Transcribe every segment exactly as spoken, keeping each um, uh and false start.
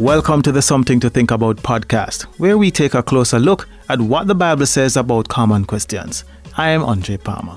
Welcome to the Something to Think About podcast, where we take a closer look at what the Bible says about common questions. I am Andre Palmer.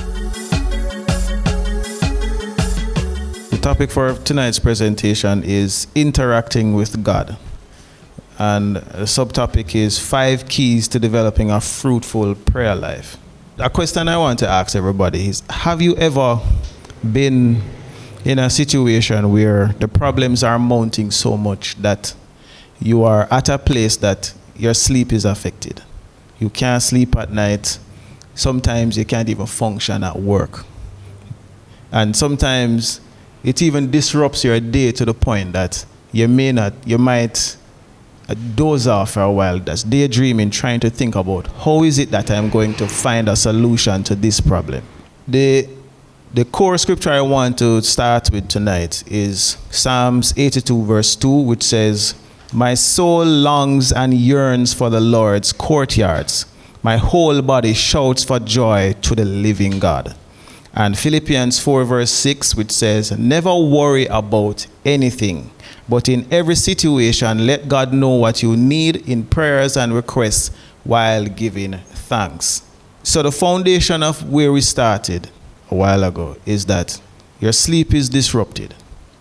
The topic for tonight's presentation is interacting with God. And the subtopic is five keys to developing a fruitful prayer life. A question I want to ask everybody is, have you ever been in a situation where the problems are mounting so much that you are at a place that your sleep is affected? You can't sleep at night. Sometimes you can't even function at work. And sometimes it even disrupts your day to the point that you may not, you might doze off for a while, that's daydreaming, trying to think about how is it that I'm going to find a solution to this problem. The The core scripture I want to start with tonight is Psalms eighty-two verse two, which says, "My soul longs and yearns for the Lord's courtyards. My whole body shouts for joy to the living God." And Philippians four verse six, which says, "Never worry about anything, but in every situation let God know what you need in prayers and requests while giving thanks." So the foundation of where we started a while ago is that your sleep is disrupted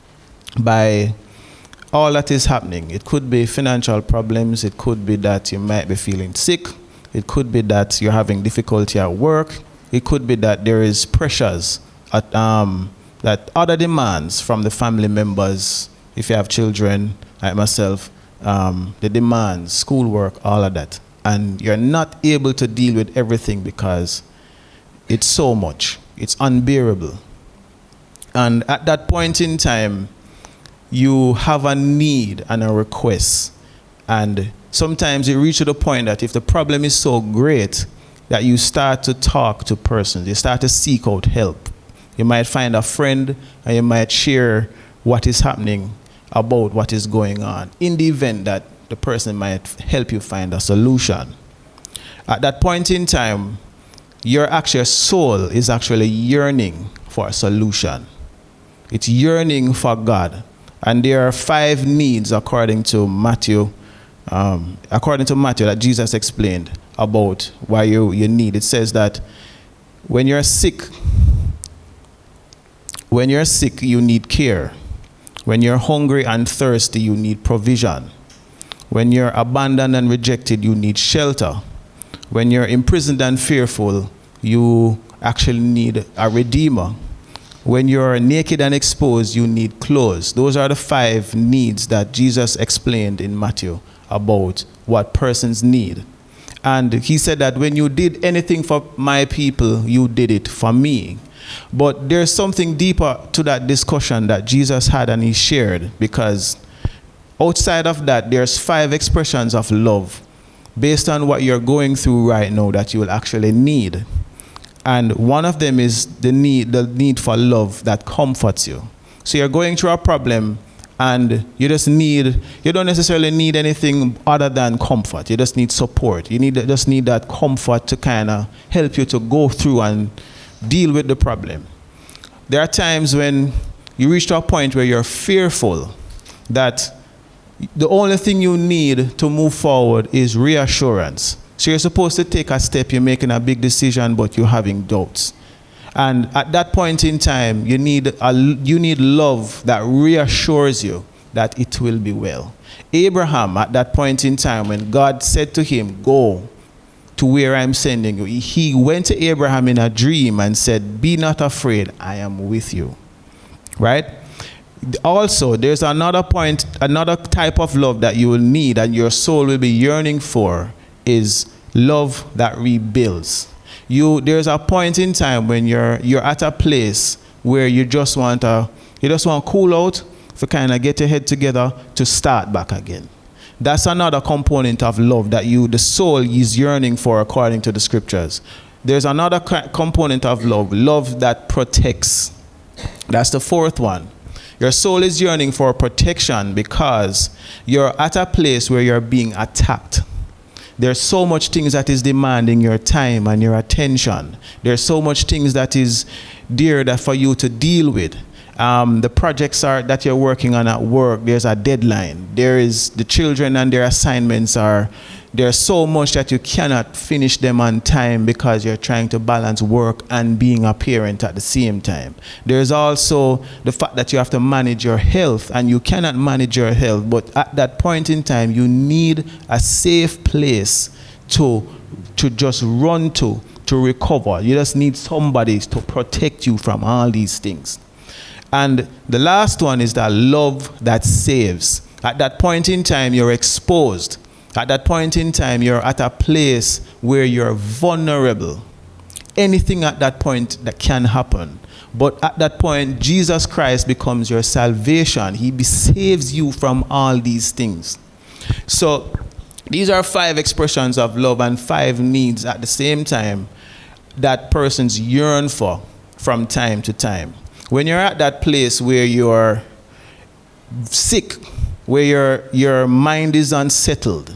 by all that is happening. It could be financial problems. It could be that you might be feeling sick. It could be that you're having difficulty at work. It could be that there is pressures at, um, that other demands from the family members. If you have children like myself, um, the demands, schoolwork, all of that. And you're not able to deal with everything because it's so much. It's unbearable. And at that point in time, you have a need and a request. And sometimes you reach to the point that if the problem is so great that you start to talk to persons, you start to seek out help. You might find a friend and you might share what is happening about what is going on, in the event that the person might help you find a solution. At that point in time, your actual soul is actually yearning for a solution. It's yearning for God. And there are five needs according to Matthew, um, according to Matthew that Jesus explained about why you, you need. It says that when you're sick, when you're sick, you need care. When you're hungry and thirsty, you need provision. When you're abandoned and rejected, you need shelter. When you're imprisoned and fearful, you actually need a redeemer. When you're naked and exposed, you need clothes. Those are the five needs that Jesus explained in Matthew about what persons need. And he said that when you did anything for my people, you did it for me. But there's something deeper to that discussion that Jesus had and he shared, because outside of that, there's five expressions of love based on what you're going through right now that you will actually need. And one of them is the need, the need for love that comforts you. So you're going through a problem and you just need, you don't necessarily need anything other than comfort. You just need support. You need just need that comfort to kind of help you to go through and deal with the problem. There are times when you reach to a point where you're fearful that the only thing you need to move forward is reassurance. So you're supposed to take a step, you're making a big decision, but you're having doubts. And at that point in time, you need a, you need love that reassures you that it will be well. Abraham, at that point in time, when God said to him, "Go to where I'm sending you," he went to Abraham in a dream and said, "Be not afraid, I am with you." Right? Also, there's another point, another type of love that you will need and your soul will be yearning for is love that rebuilds. You, there's a point in time when you're you're at a place where you just want to you just want to cool out, to kind of get your head together to start back again. That's another component of love that you the soul is yearning for according to the scriptures. There's another component of love, love that protects. That's the fourth one. Your soul is yearning for protection because you're at a place where you're being attacked. There's so much things that is demanding your time and your attention. There's so much things that is dear that for you to deal with. Um, the projects are that you're working on at work, there's a deadline. There is the children and their assignments are, there's so much that you cannot finish them on time because you're trying to balance work and being a parent at the same time. There's also the fact that you have to manage your health, and you cannot manage your health, but at that point in time, you need a safe place to, to just run to, to recover. You just need somebody to protect you from all these things. And the last one is that love that saves. At that point in time, you're exposed. At that point in time, you're at a place where you're vulnerable. Anything at that point that can happen. But at that point, Jesus Christ becomes your salvation. He saves you from all these things. So these are five expressions of love and five needs at the same time that persons yearn for from time to time. When you're at that place where you're sick, where your, your mind is unsettled,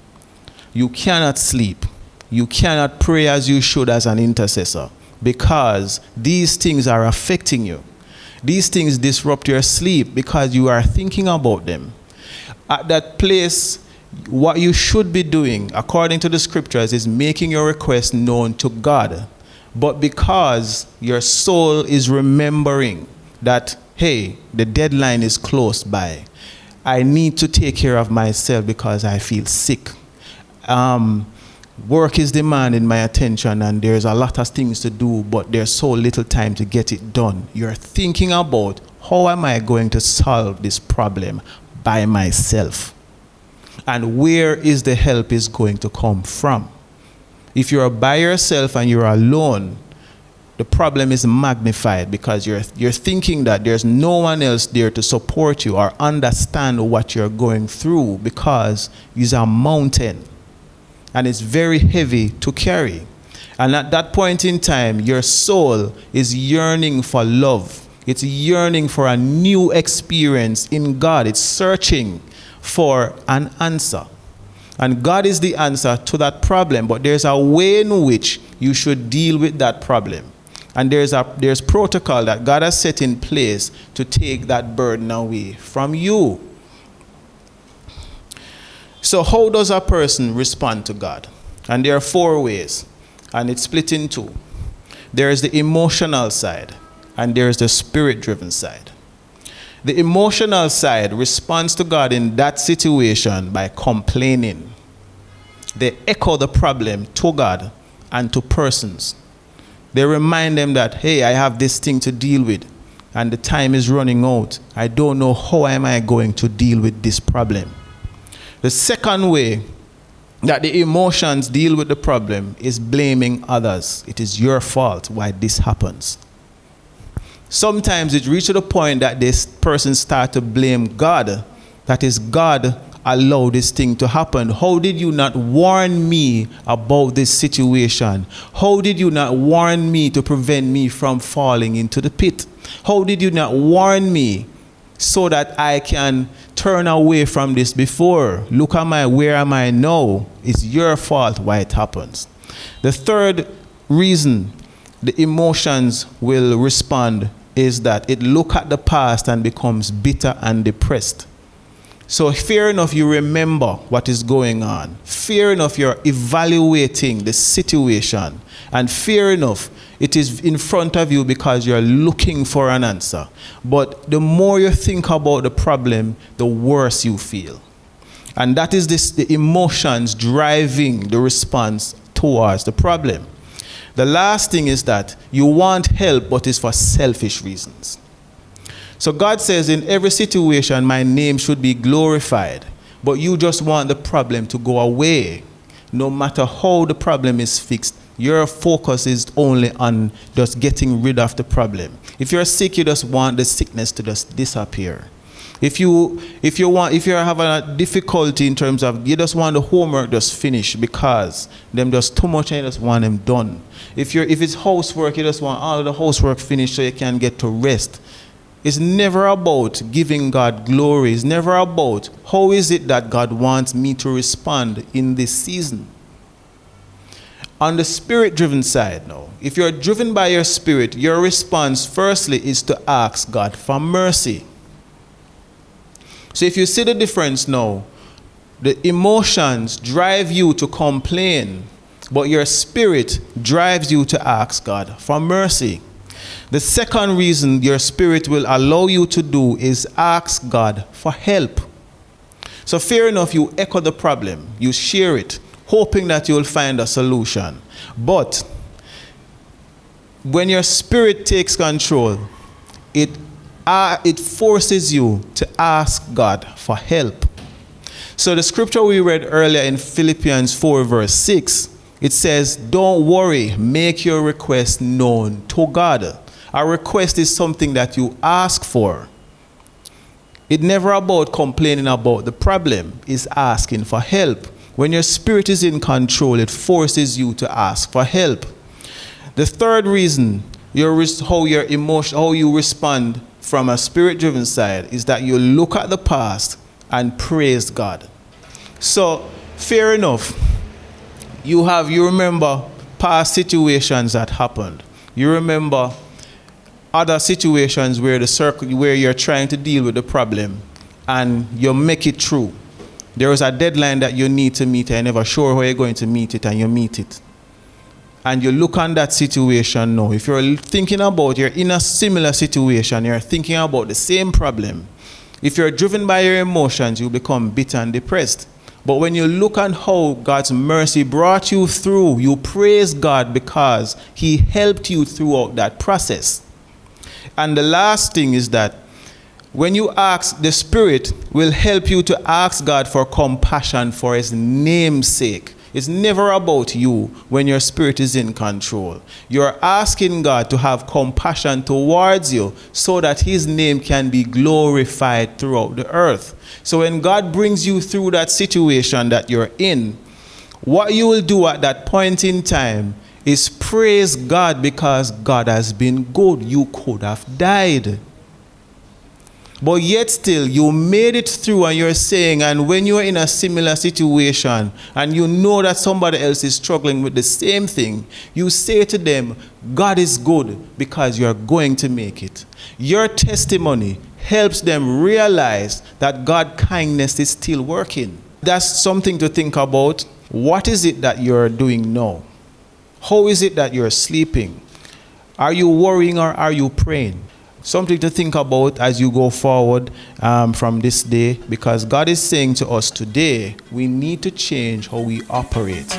you cannot sleep, you cannot pray as you should as an intercessor, because these things are affecting you. These things disrupt your sleep because you are thinking about them. At that place, what you should be doing, according to the scriptures, is making your request known to God. But because your soul is remembering that, hey, the deadline is close by, I need to take care of myself because I feel sick. Um, work is demanding my attention and there's a lot of things to do, but there's so little time to get it done. You're thinking about, how am I going to solve this problem by myself? And where is the help is going to come from? If you're by yourself and you're alone, the problem is magnified because you're you're thinking that there's no one else there to support you or understand what you're going through, because it's a mountain and it's very heavy to carry. And at that point in time, your soul is yearning for love. It's yearning for a new experience in God. It's searching for an answer. And God is the answer to that problem, but there's a way in which you should deal with that problem. And there's a there's protocol that God has set in place to take that burden away from you. So how does a person respond to God? And there are four ways, and it's split in two. There is the emotional side, and there is the spirit-driven side. The emotional side responds to God in that situation by complaining. They echo the problem to God and to persons. They remind them that, hey, I have this thing to deal with and the time is running out. I don't know how am I going to deal with this problem. The second way that the emotions deal with the problem is blaming others. It is your fault why this happens. Sometimes it reaches to the point that this person starts to blame God. That is, God allowed this thing to happen. How did you not warn me about this situation? How did you not warn me to prevent me from falling into the pit? How did you not warn me so that I can turn away from this before? Look at my, where am I now? It's your fault why it happens. The third reason the emotions will respond is that it look at the past and becomes bitter and depressed. So fair enough, you remember what is going on. Fair enough, you're evaluating the situation. And fair enough, it is in front of you because you're looking for an answer. But the more you think about the problem, the worse you feel. And that is this, the emotions driving the response towards the problem. The last thing is that you want help, but it's for selfish reasons. So God says in every situation, my name should be glorified. But you just want the problem to go away. No matter how the problem is fixed, your focus is only on just getting rid of the problem. If you're sick, you just want the sickness to just disappear. If you if you want if you're having a difficulty in terms of, you just want the homework just finished because them just too much and you just want them done. If you're if it's housework, you just want all of the housework finished so you can get to rest. It's never about giving God glory. It's never about how is it that God wants me to respond in this season. On the spirit-driven side now, if you're driven by your spirit, your response firstly is to ask God for mercy. So if you see the difference now, the emotions drive you to complain, but your spirit drives you to ask God for mercy. The second reason your spirit will allow you to do is ask God for help. So fair enough, you echo the problem, you share it, hoping that you'll find a solution. But when your spirit takes control, it, uh, it forces you to ask God for help. So the scripture we read earlier in Philippians four verse six, it says, don't worry, make your request known to God. A request is something that you ask for. It's never about complaining about the problem, it's asking for help. When your spirit is in control, it forces you to ask for help. The third reason your, how, your emotion, how you respond from a spirit-driven side is that you look at the past and praise God. So, fair enough, you have, you remember past situations that happened. You remember other situations where the circle, where you're trying to deal with the problem and you make it through. There is a deadline that you need to meet and you're never sure how you're going to meet it, and you meet it. And you look on that situation now. If you're thinking about, you're in a similar situation, you're thinking about the same problem. If you're driven by your emotions, you become bitter and depressed. But when you look at how God's mercy brought you through, you praise God because He helped you throughout that process. And the last thing is that when you ask, the Spirit will help you to ask God for compassion for His name's sake. It's never about you when your spirit is in control. You're asking God to have compassion towards you so that His name can be glorified throughout the earth. So when God brings you through that situation that you're in, what you will do at that point in time is praise God because God has been good. You could have died. But yet still, you made it through, and you're saying, and when you're in a similar situation and you know that somebody else is struggling with the same thing, you say to them, God is good because you're going to make it. Your testimony helps them realize that God's kindness is still working. That's something to think about. What is it that you're doing now? How is it that you're sleeping? Are you worrying or are you praying? Something to think about as you go forward um, from this day, because God is saying to us today, we need to change how we operate.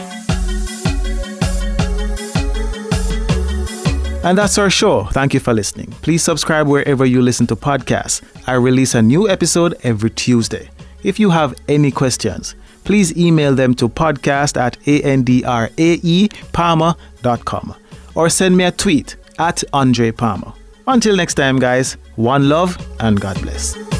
And that's our show. Thank you for listening. Please subscribe wherever you listen to podcasts. I release a new episode every Tuesday. If you have any questions, please email them to podcast at andrae palmer dot com or send me a tweet at Andre Palmer. Until next time, guys, one love and God bless.